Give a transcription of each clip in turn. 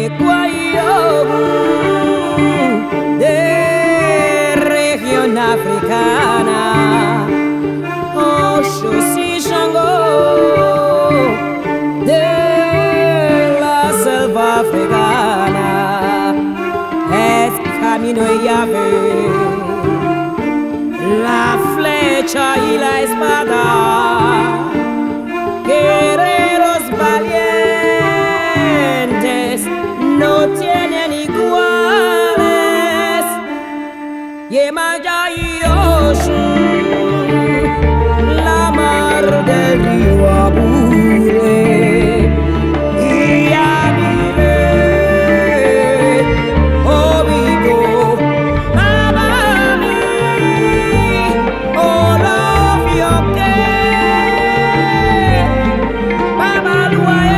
Guayobu de región africana, Osho si Shango de la selva africana, es camino y llave, la flecha y la espada, guerreros valientes no tienen iguales. Yemaya y Oshun, la mar del río Apure, y Amile, Obigo, Babami, Olofioke, Babaluae.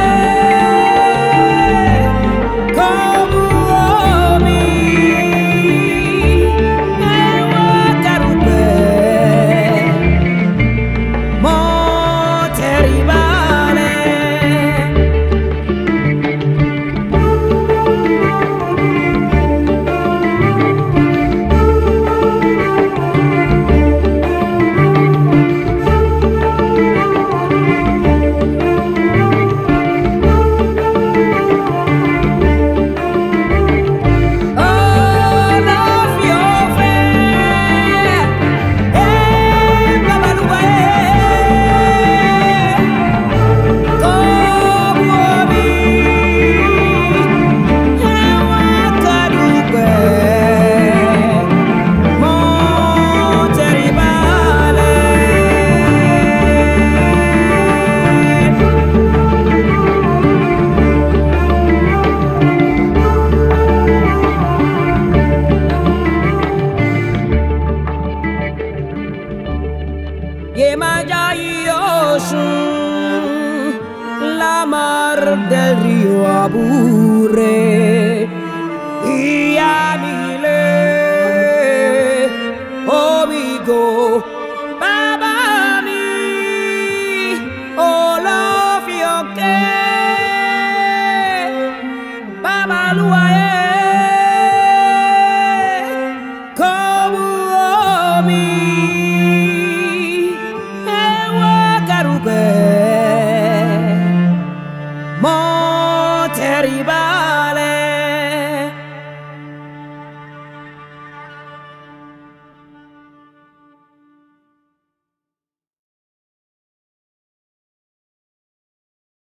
Yemaya y Oshun, la mar del río Apure, y Amile, Obigo, Babami, Olofioke, Babaluae. Monteribale